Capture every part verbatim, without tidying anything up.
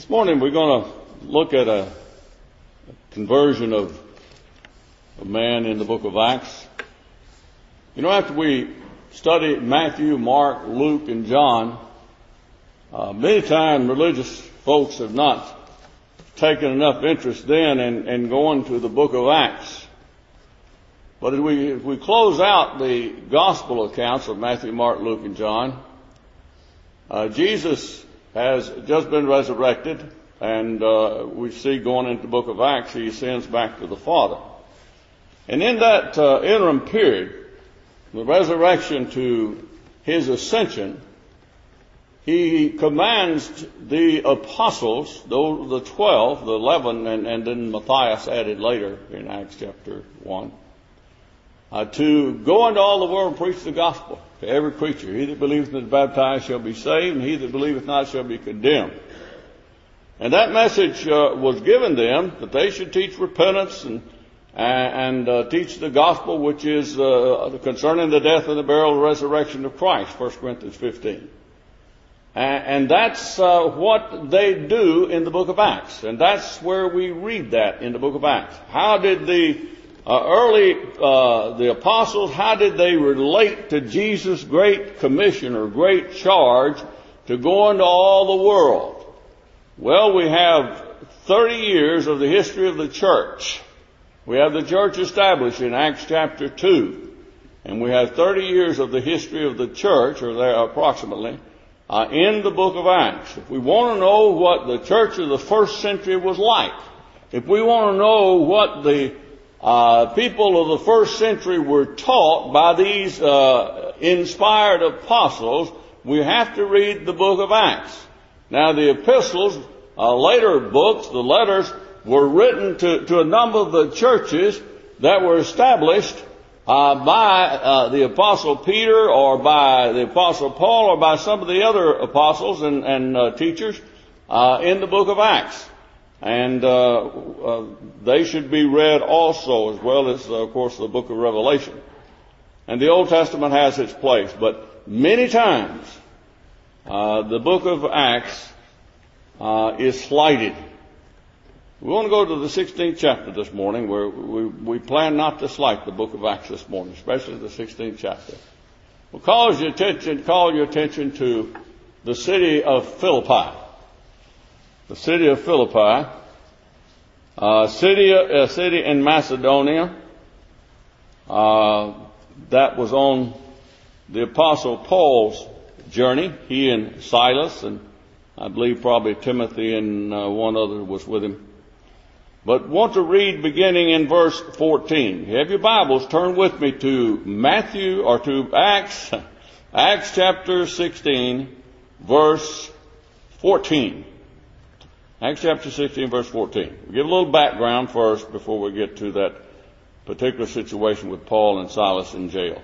This morning we're going to look at a conversion of a man in the book of Acts. You know, after we study Matthew, Mark, Luke, and John, uh, many times religious folks have not taken enough interest then in, in going to the book of Acts. But as we, if we close out the gospel accounts of Matthew, Mark, Luke, and John, uh, Jesus has just been resurrected, and uh, we see going into the book of Acts, he ascends back to the Father. And in that uh, interim period, the resurrection to his ascension, he commands the apostles, those the twelve, the eleven, and, and then Matthias added later in Acts chapter one, uh, to go into all the world and preach the gospel to every creature. He that believeth and is baptized shall be saved, and he that believeth not shall be condemned. And that message uh, was given them that they should teach repentance and and uh, teach the gospel, which is uh, concerning the death and the burial and resurrection of Christ, First Corinthians fifteen. And, and that's uh, what they do in the book of Acts. And that's where we read that in the book of Acts. How did the uh, early, uh, the apostles, how did they relate to Jesus' great commission or great charge to go into all the world? Well, we have thirty years of the history of the church. We have the church established in Acts chapter two. And we have thirty years of the history of the church, or there approximately, uh, in the book of Acts. If we want to know what the church of the first century was like, if we want to know what the uh, people of the first century were taught by these uh, inspired apostles, we have to read the book of Acts. Now, the epistles, uh, later books, the letters, were written to, to a number of the churches that were established uh, by uh, the Apostle Peter or by the Apostle Paul or by some of the other apostles and, and uh, teachers uh, in the book of Acts. And uh, uh, they should be read also, as well as, uh, of course, the book of Revelation. And the Old Testament has its place. But many times, uh, the book of Acts uh, is slighted. We want to go to the sixteenth chapter this morning, where we, we plan not to slight the book of Acts this morning, especially the sixteenth chapter. We'll call your attention, call your attention to the city of Philippi. The city of Philippi, uh, city, a city in Macedonia, uh, that was on the Apostle Paul's journey. He and Silas, and I believe probably Timothy and uh, one other was with him. But want to read beginning in verse fourteen. If you have your Bibles, turn with me to Matthew, or to Acts, Acts chapter sixteen, verse fourteen. Acts chapter sixteen, verse fourteen. We'll give a little background first before we get to that particular situation with Paul and Silas in jail.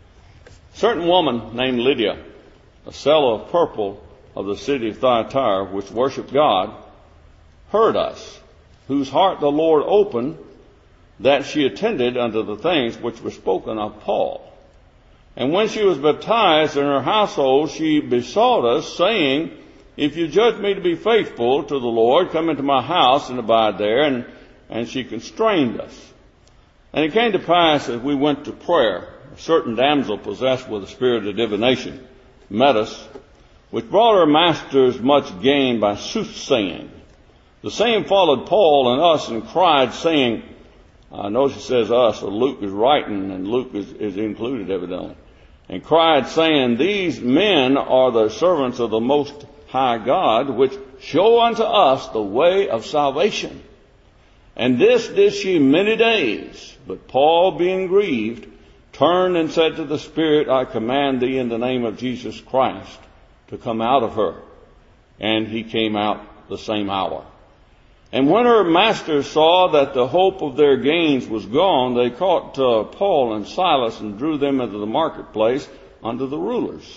A certain woman named Lydia, a seller of purple of the city of Thyatira, which worshipped God, heard us, whose heart the Lord opened, that she attended unto the things which were spoken of Paul. And when she was baptized in her household, she besought us, saying, If you judge me to be faithful to the Lord, come into my house and abide there. And, and she constrained us. And it came to pass, as we went to prayer, a certain damsel possessed with a spirit of divination met us, which brought her masters much gain by soothsaying. The same followed Paul and us and cried, saying, I notice it says us, so Luke is writing, and Luke is, is included evidently, and cried, saying, These men are the servants of the Most High God, which show unto us the way of salvation. And this did she many days. But Paul, being grieved, turned and said to the Spirit, I command thee in the name of Jesus Christ to come out of her. And he came out the same hour. And when her masters saw that the hope of their gains was gone, they caught uh, Paul and Silas and drew them into the marketplace unto the rulers,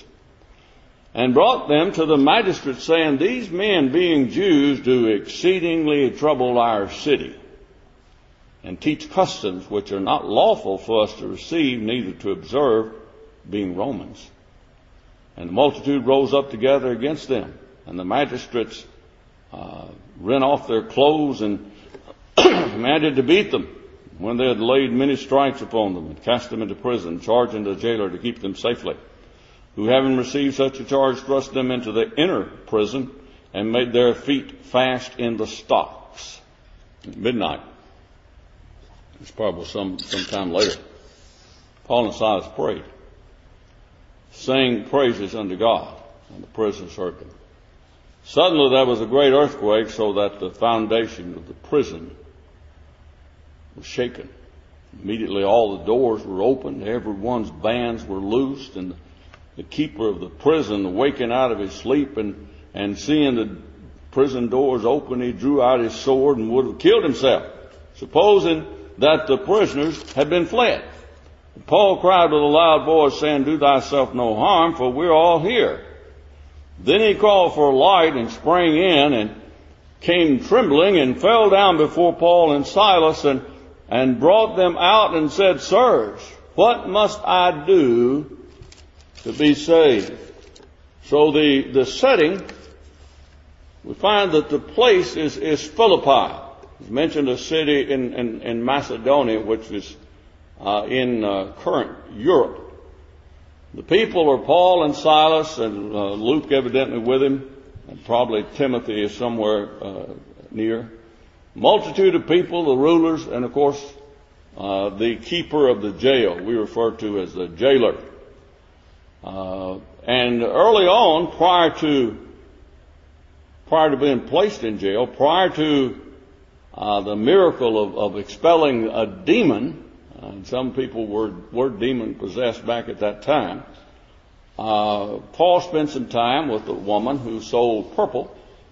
and brought them to the magistrates, saying, These men, being Jews, do exceedingly trouble our city, and teach customs which are not lawful for us to receive, neither to observe, being Romans. And the multitude rose up together against them, and the magistrates uh, rent off their clothes and commanded to beat them when they had laid many stripes upon them, and cast them into prison, charging the jailer to keep them safely, who, having received such a charge, thrust them into the inner prison and made their feet fast in the stocks. At midnight, it's probably some sometime later, Paul and Silas prayed, sang praises unto God, and the prisoners heard them. Suddenly there was a great earthquake, so that the foundation of the prison was shaken. Immediately all the doors were opened, everyone's bands were loosed, and the, the keeper of the prison, awakened out of his sleep and, and seeing the prison doors open, he drew out his sword and would have killed himself, supposing that the prisoners had been fled. Paul cried with a loud voice, saying, Do thyself no harm, for we're all here. Then he called for a light and sprang in and came trembling and fell down before Paul and Silas and and brought them out and said, Sirs, what must I do to be saved? So the, the setting, we find that the place is, is Philippi. It's mentioned a city in, in, in Macedonia, which is uh, in uh, current Europe. The people are Paul and Silas, and uh, Luke evidently with him, and probably Timothy is somewhere uh, near. Multitude of people, the rulers, and of course, uh, the keeper of the jail, we refer to as the jailer. Uh, and early on, prior to, prior to being placed in jail, prior to uh, the miracle of, of expelling a demon, uh, and some people were, were demon possessed back at that time, uh, Paul spent some time with a woman who sold purple.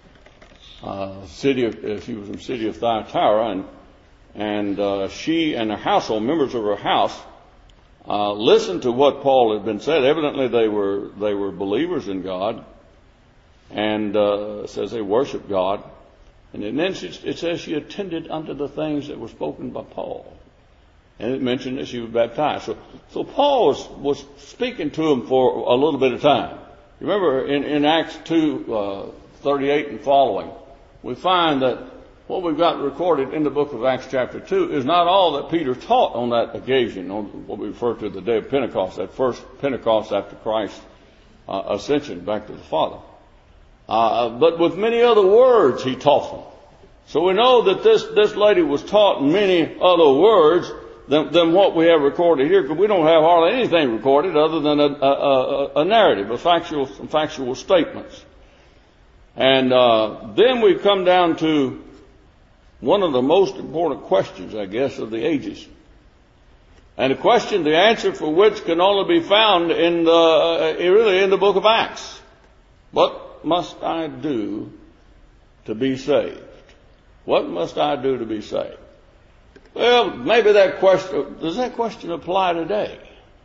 Uh, city of, uh, she was from the city of Thyatira, and and uh, she and her household, members of her house, uh, listened to what Paul had been said. Evidently, they were they were believers in God, and uh, it says they worshiped God. And then she, it says she attended unto the things that were spoken by Paul, and it mentioned that she was baptized. So, so Paul was was speaking to them for a little bit of time. Remember in in Acts two uh, thirty-eight and following, we find that what we've got recorded in the book of Acts chapter two is not all that Peter taught on that occasion, on what we refer to as the day of Pentecost, that first Pentecost after Christ's uh, ascension back to the Father. Uh, but with many other words he taught them. So we know that this, this lady was taught many other words than, than what we have recorded here, because we don't have hardly anything recorded other than a, a, a, a narrative, a factual, some factual statements. And uh, then we come down to one of the most important questions, I guess, of the ages. And a question, the answer for which can only be found in the, uh, really in the book of Acts. What must I do to be saved? What must I do to be saved? Well, maybe that question, does that question apply today?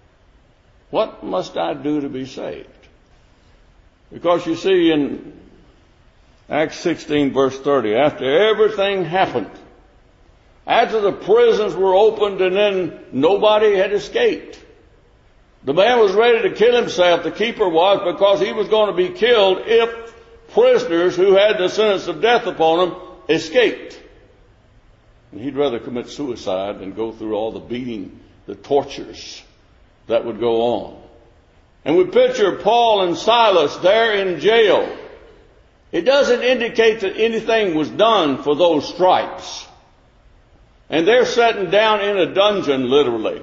What must I do to be saved? Because you see in Acts sixteen verse thirty, after everything happened, after the prisons were opened and then nobody had escaped, the man was ready to kill himself, the keeper was, because he was going to be killed if prisoners who had the sentence of death upon them escaped. And he'd rather commit suicide than go through all the beating, the tortures that would go on. And we picture Paul and Silas there in jail. It doesn't indicate that anything was done for those stripes. And they're sitting down in a dungeon, literally.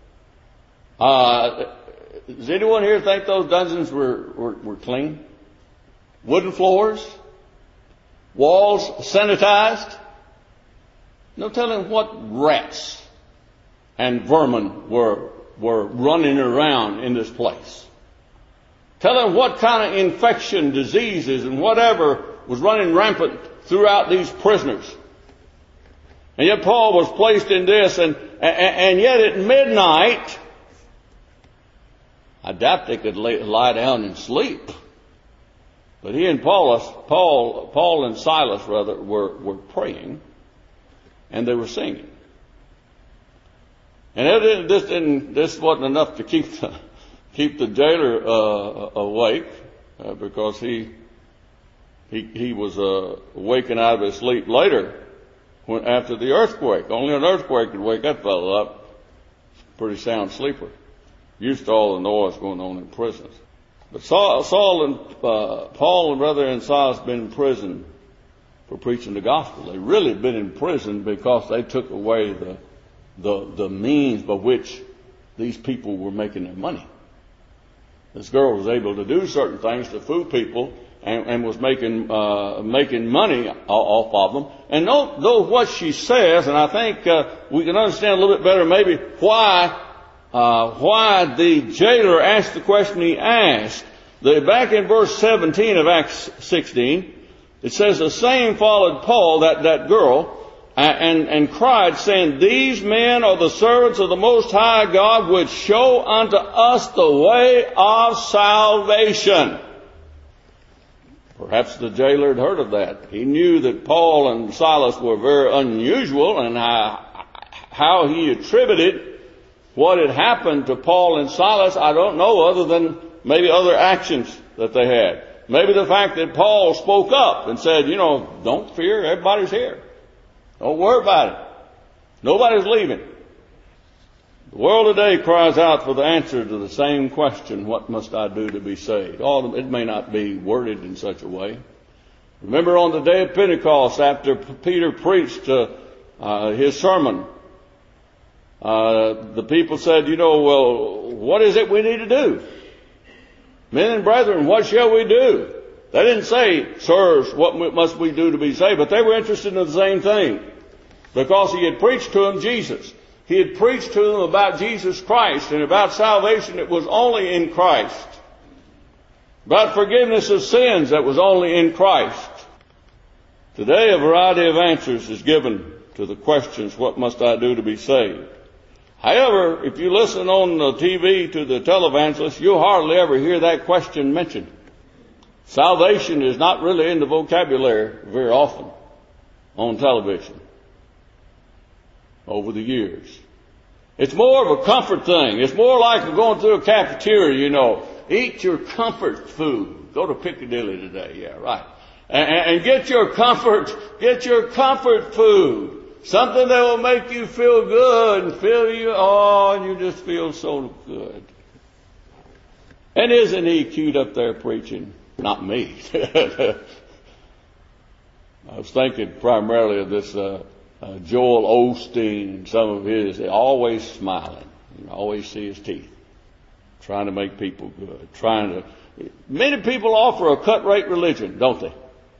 Uh, does anyone here think those dungeons were, were, were clean? Wooden floors? Walls sanitized? No telling what rats and vermin were, were running around in this place. Telling what kind of infection, diseases, and whatever was running rampant throughout these prisoners. And yet Paul was placed in this, and, and, and yet at midnight, I doubt they could lay, lie down and sleep. But he and Paul, Paul, Paul and Silas rather were, were praying, and they were singing. And it didn't, this didn't, this wasn't enough to keep the, keep the jailer uh, awake, uh, because he he, he was uh, waking out of his sleep later when, after the earthquake. Only an earthquake could wake that fellow up. Pretty sound sleeper. Used to all the noise going on in prisons. But Saul, Saul and uh, Paul and brother and Silas been in prison for preaching the gospel. They really been in prison because they took away the the the means by which these people were making their money. This girl was able to do certain things to fool people and, and was making uh, making money off of them. And note, note what she says, and I think uh, we can understand a little bit better maybe why uh, why the jailer asked the question he asked. The, back in verse seventeen of Acts sixteen, it says, the same followed Paul, that, that girl, and, and cried, saying, these men are the servants of the Most High God, which show unto us the way of salvation. Perhaps the jailer had heard of that. He knew that Paul and Silas were very unusual, and how, how he attributed what had happened to Paul and Silas, I don't know, other than maybe other actions that they had. Maybe the fact that Paul spoke up and said, you know, don't fear, everybody's here. Don't worry about it. Nobody's leaving. The world today cries out for the answer to the same question, what must I do to be saved? Oh, it may not be worded in such a way. Remember on the day of Pentecost, after Peter preached uh, uh, his sermon, uh, the people said, you know, well, what is it we need to do? Men and brethren, what shall we do? They didn't say, sirs, what must we do to be saved? But they were interested in the same thing. Because he had preached to them Jesus. He had preached to them about Jesus Christ and about salvation that was only in Christ. About forgiveness of sins that was only in Christ. Today a variety of answers is given to the questions, what must I do to be saved? However, if you listen on the T V to the televangelists, you'll hardly ever hear that question mentioned. Salvation is not really in the vocabulary very often on television over the years. It's more of a comfort thing. It's more like going through a cafeteria, you know. Eat your comfort food. Go to Piccadilly today, yeah, right. And, and get your comfort, get your comfort food. Something that will make you feel good and feel you, oh, and you just feel so good. And isn't he cute up there preaching? Not me. I was thinking primarily of this uh, uh, Joel Osteen and some of his, always smiling. You always see his teeth. Trying to make people good. Trying to. Many people offer a cut rate religion, don't they?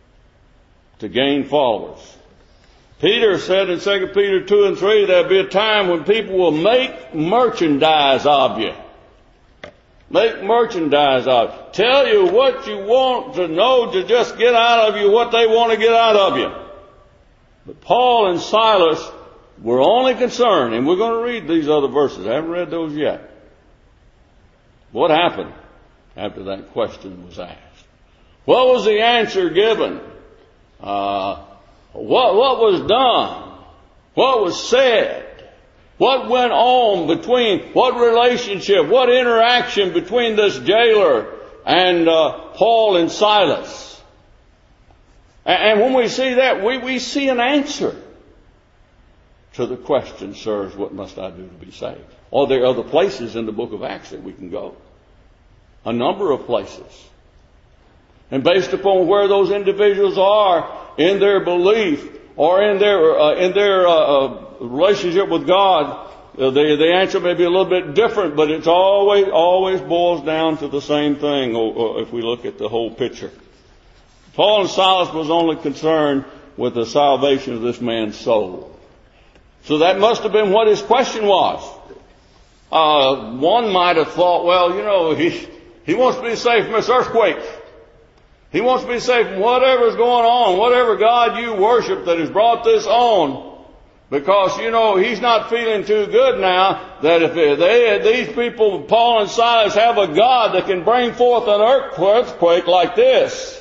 To gain followers. Peter said in Second Peter two and three, there'll be a time when people will make merchandise of you. Make merchandise of you. Tell you what you want to know to just get out of you what they want to get out of you. But Paul and Silas were only concerned, and we're going to read these other verses. I haven't read those yet. What happened after that question was asked? What was the answer given? Uh, What, what was done? What was said? What went on between, what relationship, what interaction between this jailer and uh, Paul and Silas? And, and when we see that, we, we see an answer to the question, sirs, what must I do to be saved? Or there are other places in the book of Acts that we can go. A number of places. And based upon where those individuals are in their belief or in their uh, in their uh, uh, relationship with God, uh, the the answer may be a little bit different, but it's always always boils down to the same thing. Or, or if we look at the whole picture, Paul and Silas was only concerned with the salvation of this man's soul. So that must have been what his question was. Uh, one might have thought, well, you know, he he wants to be saved from this earthquake. He wants to be saved from whatever's going on, whatever God you worship that has brought this on. Because, you know, he's not feeling too good now that if they, these people, Paul and Silas, have a God that can bring forth an earthquake like this.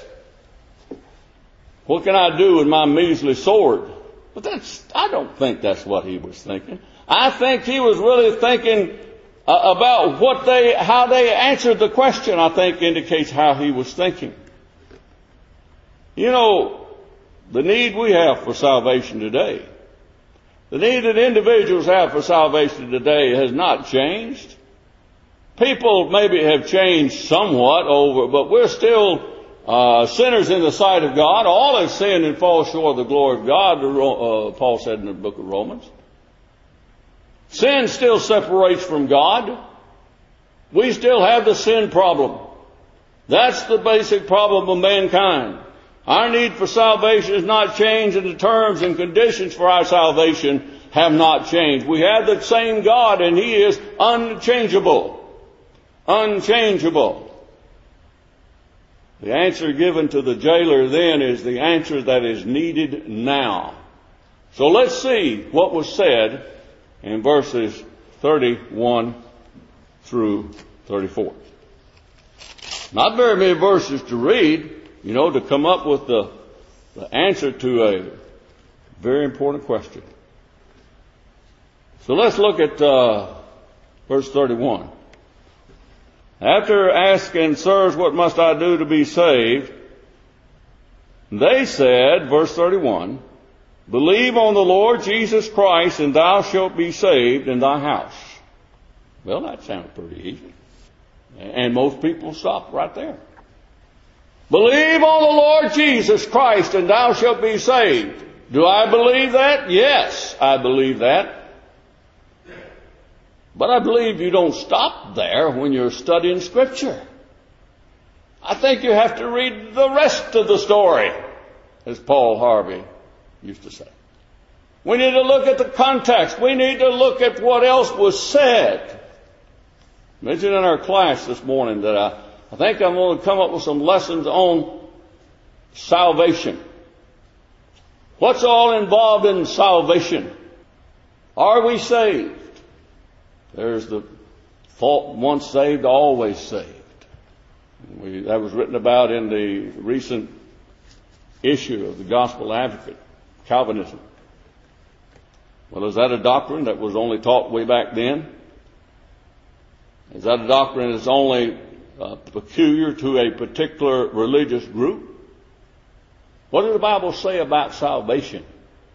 What can I do with my measly sword? But that's, I don't think that's what he was thinking. I think he was really thinking uh, about what they, how they answered the question, I think indicates how he was thinking. You know, the need we have for salvation today, the need that individuals have for salvation today has not changed. People maybe have changed somewhat over, but we're still uh, sinners in the sight of God. All have sinned and fall short of the glory of God, uh, Paul said in the book of Romans. Sin still separates from God. We still have the sin problem. That's the basic problem of mankind. Our need for salvation has not changed, and the terms and conditions for our salvation have not changed. We have the same God, and He is unchangeable. Unchangeable. The answer given to the jailer then is the answer that is needed now. So let's see what was said in verses thirty-one through thirty-four. Not very many verses to read, you know, to come up with the, the answer to a very important question. So let's look at uh, verse thirty-one. After asking, "Sirs, what must I do to be saved?" They said, verse thirty-one, "Believe on the Lord Jesus Christ, and thou shalt be saved in thy house." Well, that sounds pretty easy. And most people stop right there. Believe on the Lord Jesus Christ, and thou shalt be saved. Do I believe that? Yes, I believe that. But I believe you don't stop there when you're studying Scripture. I think you have to read the rest of the story, as Paul Harvey used to say. We need to look at the context. We need to look at what else was said. I mentioned in our class this morning that I, I think I'm going to come up with some lessons on salvation. What's all involved in salvation? Are we saved? There's the thought, once saved, always saved. We, that was written about in the recent issue of the Gospel Advocate, Calvinism. Well, is that a doctrine that was only taught way back then? Is that a doctrine that's only uh, peculiar to a particular religious group? What does the Bible say about salvation?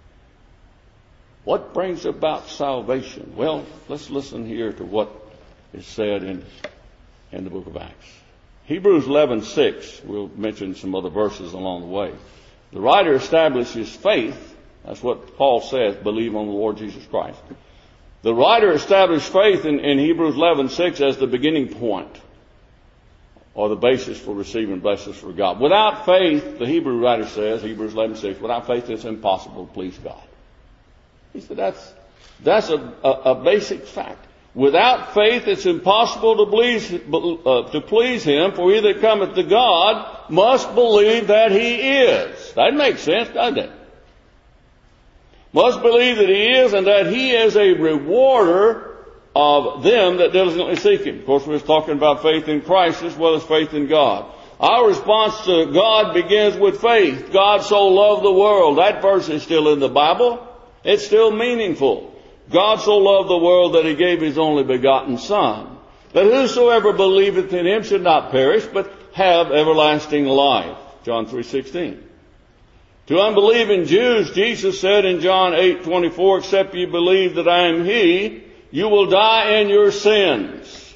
What brings about salvation? Well, let's listen here to what is said in, in the book of Acts. Hebrews eleven six, we'll mention some other verses along the way. The writer establishes faith. That's what Paul says, believe on the Lord Jesus Christ. The writer established faith in, in Hebrews eleven six as the beginning point, or the basis for receiving blessings from God. Without faith, the Hebrew writer says, Hebrews eleven six, without faith it's impossible to please God. He said that's, that's a, a, a basic fact. Without faith it's impossible to please, uh, to please Him, for he that cometh to God must believe that He is. That makes sense, doesn't it? Must believe that He is, and that He is a rewarder of them that diligently seek Him. Of course, we're talking about faith in Christ as well as faith in God. Our response to God begins with faith. God so loved the world. That verse is still in the Bible. It's still meaningful. God so loved the world that He gave His only begotten Son, that whosoever believeth in Him should not perish, but have everlasting life. John three sixteen. To unbelieving Jews, Jesus said in John eight twenty-four, except ye believe that I am He, you will die in your sins.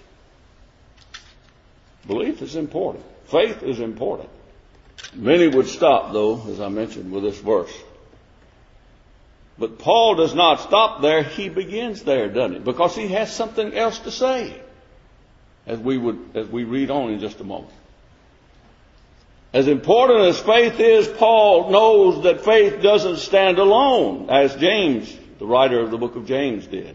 Belief is important. Faith is important. Many would stop, though, as I mentioned, with this verse. But Paul does not stop there. He begins there, doesn't he? Because he has something else to say, as we would, as we read on in just a moment. As important as faith is, Paul knows that faith doesn't stand alone, as James, the writer of the book of James, did.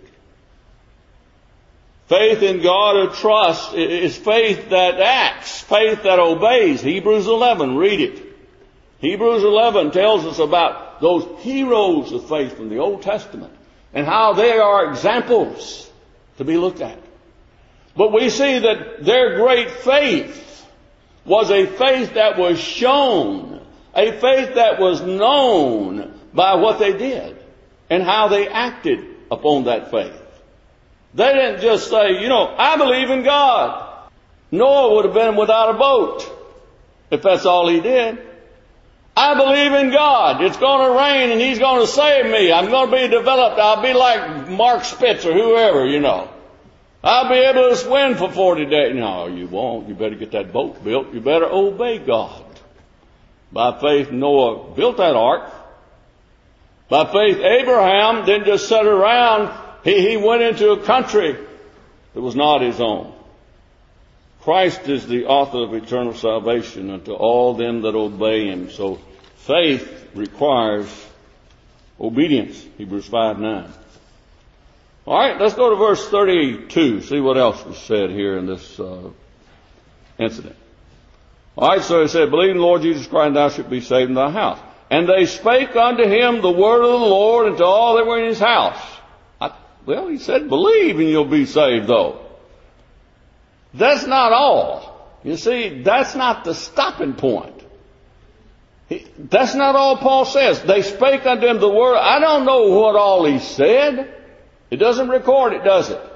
Faith in God of trust is faith that acts, faith that obeys. Hebrews eleven, read it. Hebrews eleven tells us about those heroes of faith from the Old Testament and how they are examples to be looked at. But we see that their great faith was a faith that was shown, a faith that was known by what they did and how they acted upon that faith. They didn't just say, you know, I believe in God. Noah would have been without a boat if that's all he did. I believe in God. It's going to rain and He's going to save me. I'm going to be developed. I'll be like Mark Spitz or whoever, you know. I'll be able to swim for forty days. No, you won't. You better get that boat built. You better obey God. By faith, Noah built that ark. By faith, Abraham didn't just sit around. He, he went into a country that was not his own. Christ is the author of eternal salvation unto all them that obey Him. So faith requires obedience. Hebrews five nine. All right, let's go to verse thirty-two. See what else was said here in this uh, incident. All right, so it said, believe in the Lord Jesus Christ, and thou shalt be saved in thy house. And they spake unto him the word of the Lord, and to all that were in his house. I, well, he said, believe and you'll be saved, though. That's not all. You see, that's not the stopping point. He, that's not all Paul says. They spake unto him the word. I don't know what all he said. It doesn't record it, does it?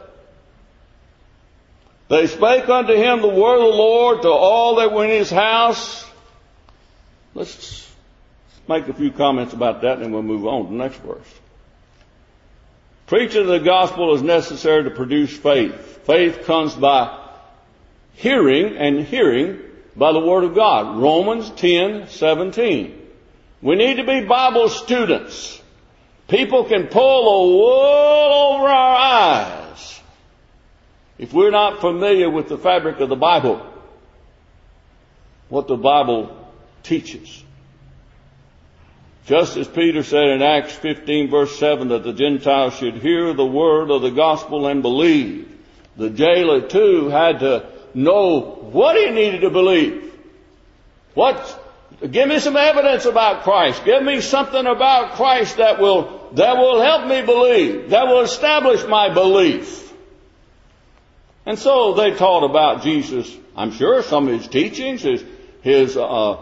They spake unto him the word of the Lord to all that were in his house. Let's make a few comments about that and then we'll move on to the next verse. Preaching of the gospel is necessary to produce faith. Faith comes by hearing, and hearing by the word of God. Romans ten seventeen. We need to be Bible students. People can pull the wool over our eyes if we're not familiar with the fabric of the Bible, what the Bible teaches. Just as Peter said in Acts fifteen verse seven that the Gentiles should hear the word of the gospel and believe. The jailer too had to know what he needed to believe. What? Give me some evidence about Christ. Give me something about Christ that will, that will help me believe, that will establish my belief. And so they taught about Jesus, I'm sure, some of his teachings, his, his, uh,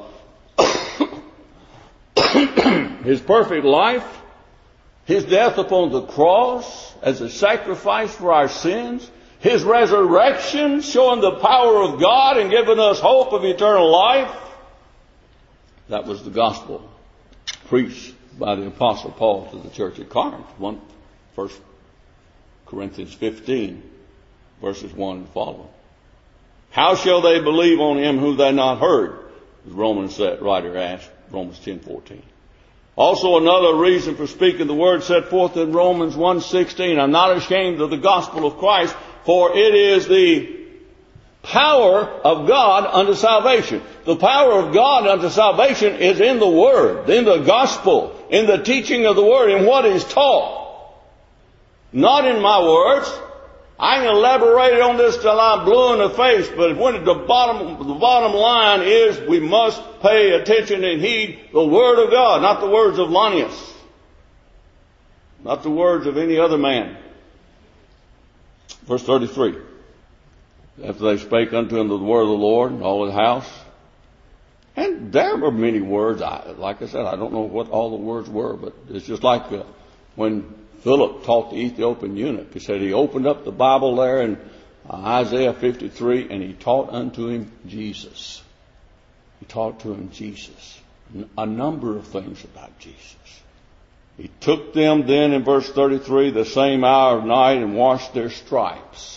his perfect life, his death upon the cross as a sacrifice for our sins, his resurrection showing the power of God and giving us hope of eternal life. That was the gospel preached by the Apostle Paul to the church at Corinth. One, First Corinthians fifteen, verses one and following. How shall they believe on him who they not heard? As Romans writer asked, Romans ten fourteen. Also another reason for speaking the word set forth in Romans one sixteen. I'm not ashamed of the gospel of Christ, for it is the power of God unto salvation. The power of God unto salvation is in the Word, in the gospel, in the teaching of the Word, in what is taught. Not in my words. I can elaborate on this till I'm blue in the face, but when the bottom, the bottom line is we must pay attention and heed the Word of God, not the words of Lonius, not the words of any other man. Verse thirty-three. After they spake unto him the word of the Lord and all his house. And there were many words. I, like I said, I don't know what all the words were, but it's just like uh, when Philip taught the Ethiopian eunuch. He said he opened up the Bible there in uh, Isaiah fifty-three and he taught unto him Jesus. He taught to him Jesus. A number of things about Jesus. He took them then in verse thirty-three the same hour of night and washed their stripes.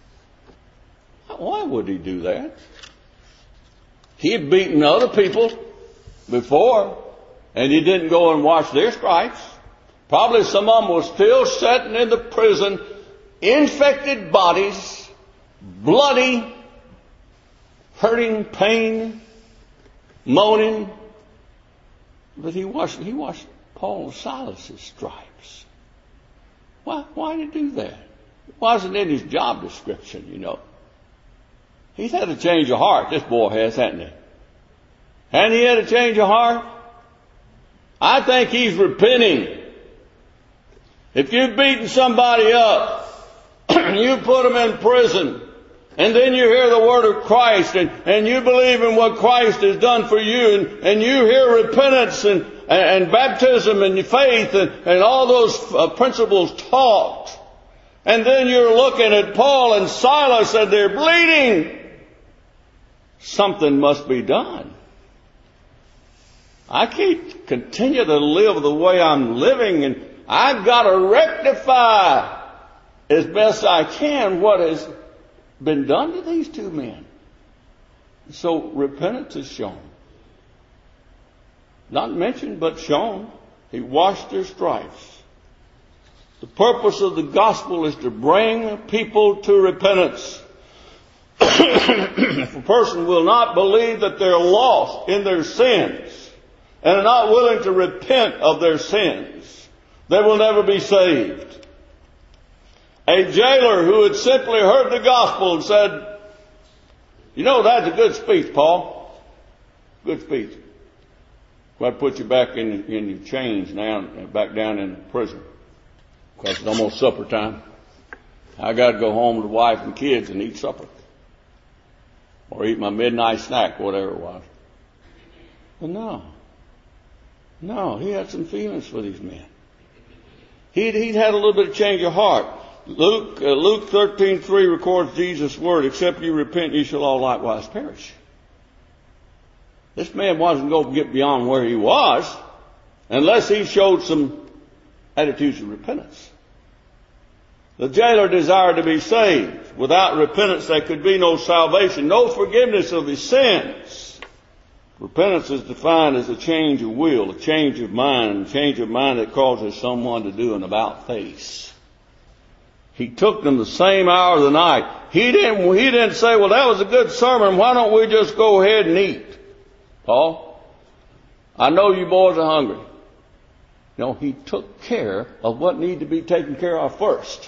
Why would he do that? He had beaten other people before, and he didn't go and wash their stripes. Probably some of them were still sitting in the prison, infected bodies, bloody, hurting, pain, moaning. But he washed, he washed Paul and Silas's stripes. Why, why did he do that? It wasn't in his job description, you know. He's had a change of heart, this boy has, hasn't he? Hasn't he had a change of heart? I think he's repenting. If you've beaten somebody up, you put them in prison, and then you hear the word of Christ, and, and you believe in what Christ has done for you, and, and you hear repentance and, and, and baptism and faith and, and all those uh, principles taught, and then you're looking at Paul and Silas and they're bleeding. Something must be done. I can't continue to live the way I'm living, and I've got to rectify as best I can what has been done to these two men. So repentance is shown. Not mentioned, but shown. He washed their stripes. The purpose of the gospel is to bring people to repentance. If a person will not believe that they're lost in their sins and are not willing to repent of their sins, they will never be saved. A jailer who had simply heard the gospel and said, you know, that's a good speech, Paul. Good speech. I'd put you back in, in your chains now, back down in prison. Because it's almost supper time. I got to go home to the wife and kids and eat supper. Or eat my midnight snack, whatever it was. But no. No, he had some feelings for these men. He'd, he'd had a little bit of change of heart. Luke, uh, Luke thirteen three records Jesus' word, except you repent, you shall all likewise perish. This man wasn't going to get beyond where he was unless he showed some attitudes of repentance. The jailer desired to be saved. Without repentance, there could be no salvation, no forgiveness of his sins. Repentance is defined as a change of will, a change of mind, a change of mind that causes someone to do an about-face. He took them the same hour of the night. He didn't, he didn't say, well, that was a good sermon. Why don't we just go ahead and eat? Paul, I know you boys are hungry. No, he took care of what needed to be taken care of first.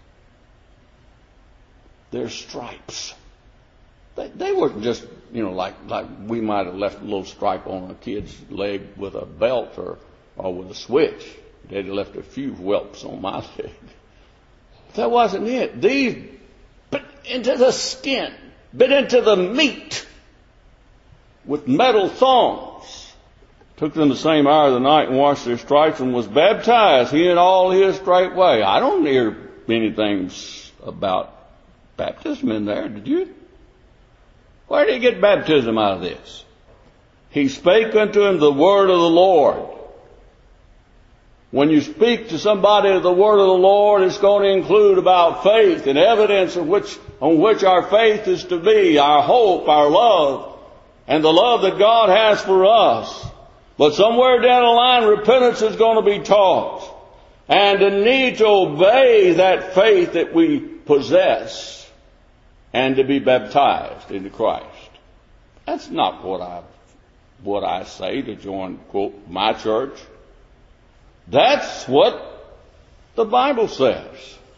Their stripes. They, they weren't just, you know, like, like we might have left a little stripe on a kid's leg with a belt or, or with a switch. They'd have left a few whelps on my leg. That wasn't it. These bit into the skin, bit into the meat with metal thongs. Took them the same hour of the night and washed their stripes and was baptized, he and all his straightway. I don't hear anything about baptism in there, did you? Where did he get baptism out of this? He spake unto him the word of the Lord. When you speak to somebody of the word of the Lord, it's going to include about faith and evidence of which, on which our faith is to be, our hope, our love, and the love that God has for us. But somewhere down the line, repentance is going to be taught. And the need to obey that faith that we possess and to be baptized into Christ. That's not what I, what I say to join, quote, my church. That's what the Bible says.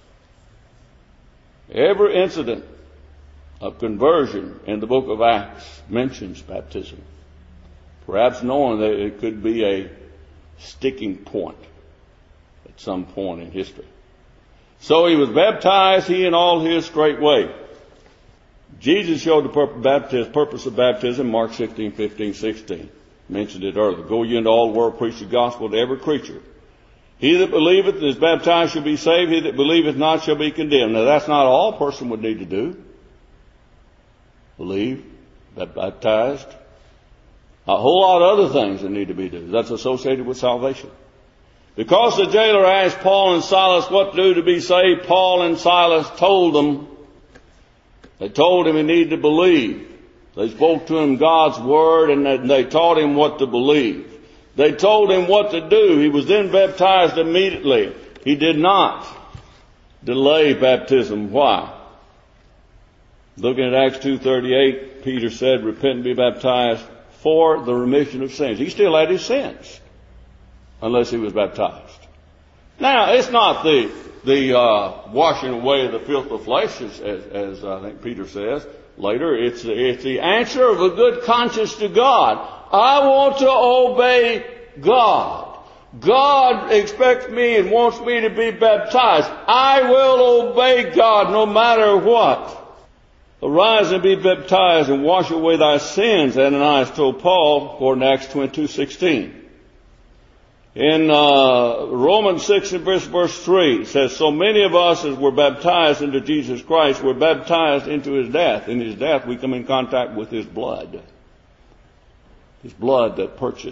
Every incident of conversion in the book of Acts mentions baptism. Perhaps knowing that it could be a sticking point at some point in history. So he was baptized, he and all his straightway. Jesus showed the purpose of baptism, Mark sixteen, fifteen, sixteen. Mentioned it earlier. Go ye into all the world, preach the gospel to every creature. He that believeth and is baptized shall be saved. He that believeth not shall be condemned. Now that's not all a person would need to do. Believe, be baptized. A whole lot of other things that need to be done. That's associated with salvation. Because the jailer asked Paul and Silas what to do to be saved, Paul and Silas told them, they told him he needed to believe. They spoke to him God's word and they taught him what to believe. They told him what to do. He was then baptized immediately. He did not delay baptism. Why? Looking at Acts two thirty-eight, Peter said, repent and be baptized for the remission of sins. He still had his sins unless he was baptized. Now, it's not the the uh, washing away of the filth of flesh, as, as, as I think Peter says later. It's, it's the answer of a good conscience to God. I want to obey God. God expects me and wants me to be baptized. I will obey God no matter what. Arise and be baptized and wash away thy sins, Ananias told Paul, according to Acts twenty-two sixteen. In uh, Romans six and verse, verse three, it says, so many of us as were baptized into Jesus Christ were baptized into his death. In his death we come in contact with his blood. His blood that purchased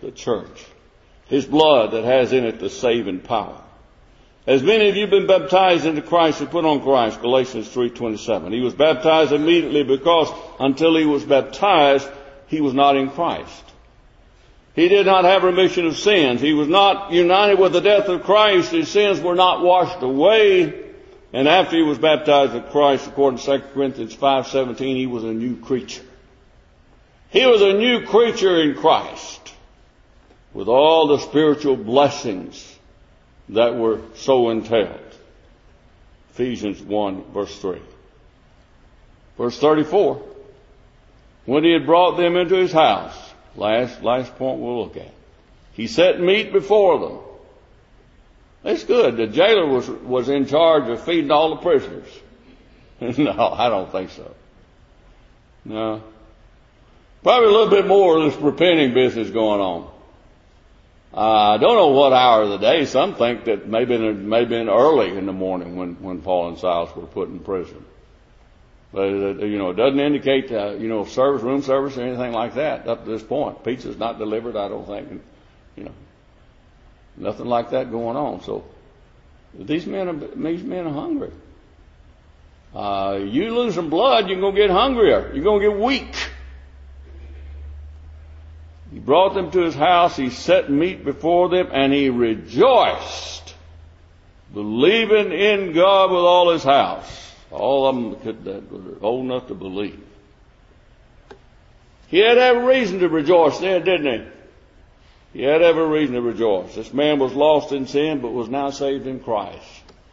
the church. His blood that has in it the saving power. As many of you have been baptized into Christ and put on Christ, Galatians three twenty-seven. He was baptized immediately because until he was baptized, he was not in Christ. He did not have remission of sins. He was not united with the death of Christ. His sins were not washed away. And after he was baptized with Christ, according to Second Corinthians five seventeen, he was a new creature. He was a new creature in Christ with all the spiritual blessings that were so entailed. Ephesians one verse three. Verse thirty-four. When he had brought them into his house, last, last point we'll look at, he set meat before them. That's good. The jailer was, was in charge of feeding all the prisoners. No, I don't think so. No. Probably a little bit more of this repenting business going on. Uh, I don't know what hour of the day. Some think that maybe in, maybe in early in the morning when, when Paul and Silas were put in prison. But, uh, you know, it doesn't indicate, uh, you know, service, room service or anything like that up to this point. Pizza's not delivered, I don't think. And, you know, nothing like that going on. So these men are, these men are hungry. Uh, you lose some blood, you're going to get hungrier. You're going to get weak. He brought them to his house. He set meat before them, and he rejoiced, believing in God with all his house. All of them could, that were old enough to believe. He had every reason to rejoice then, didn't he? He had every reason to rejoice. This man was lost in sin, but was now saved in Christ.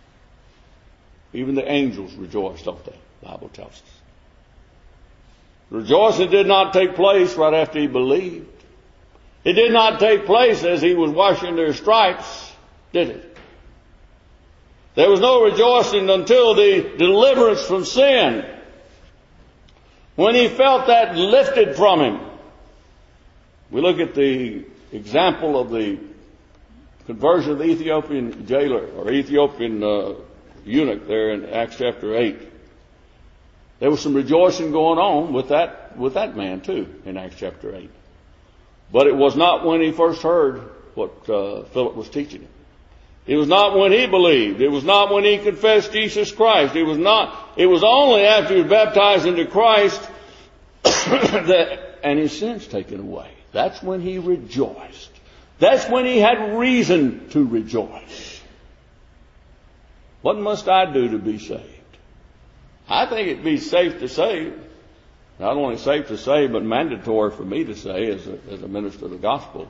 Even the angels rejoiced, don't they? The Bible tells us. Rejoicing did not take place right after he believed. It did not take place as he was washing their stripes, did it? There was no rejoicing until the deliverance from sin. When he felt that lifted from him. We look at the example of the conversion of the Ethiopian jailer or Ethiopian uh, eunuch there in Acts chapter eight. There was some rejoicing going on with that with that man too in Acts chapter eight. But it was not when he first heard what uh, Philip was teaching him. It was not when he believed. It was not when he confessed Jesus Christ. It was not. It was only after he was baptized into Christ that and his sins taken away. That's when he rejoiced. That's when he had reason to rejoice. What must I do to be saved? I think it'd be safe to say, not only safe to say, but mandatory for me to say as a, as a minister of the gospel,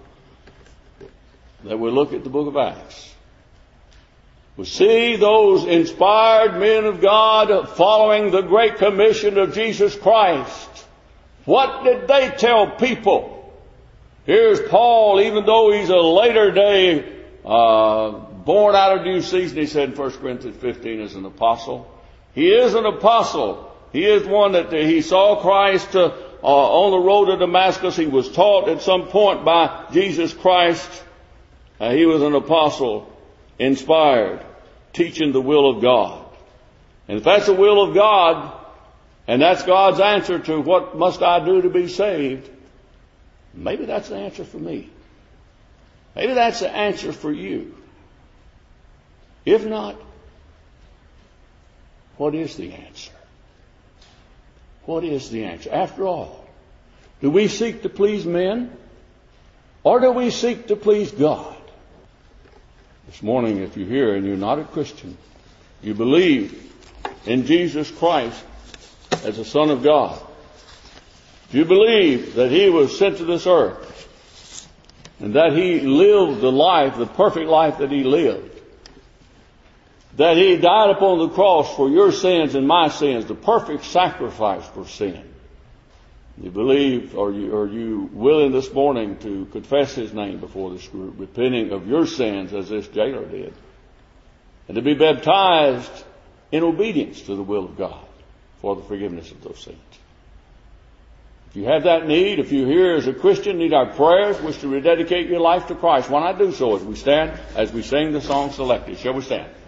that we look at the book of Acts. We see those inspired men of God following the great commission of Jesus Christ. What did they tell people? Here's Paul, even though he's a later day, uh, born out of due season, he said in First Corinthians fifteen, as an apostle. He is an apostle. He is one that he saw Christ uh, uh, on the road to Damascus. He was taught at some point by Jesus Christ. Uh, he was an apostle, inspired, teaching the will of God. And if that's the will of God, and that's God's answer to what must I do to be saved, maybe that's the answer for me. Maybe that's the answer for you. If not, what is the answer? What is the answer? After all, do we seek to please men, or do we seek to please God? This morning, if you're here and you're not a Christian, you believe in Jesus Christ as the Son of God. If you believe that He was sent to this earth and that He lived the life, the perfect life that He lived, that He died upon the cross for your sins and my sins, the perfect sacrifice for sin. You believe, or you, are you willing this morning to confess His name before this group, repenting of your sins as this jailer did, and to be baptized in obedience to the will of God for the forgiveness of those sins? If you have that need, if you're here as a Christian, need our prayers, wish to rededicate your life to Christ, why not do so as we stand, as we sing the song selected? Shall we stand?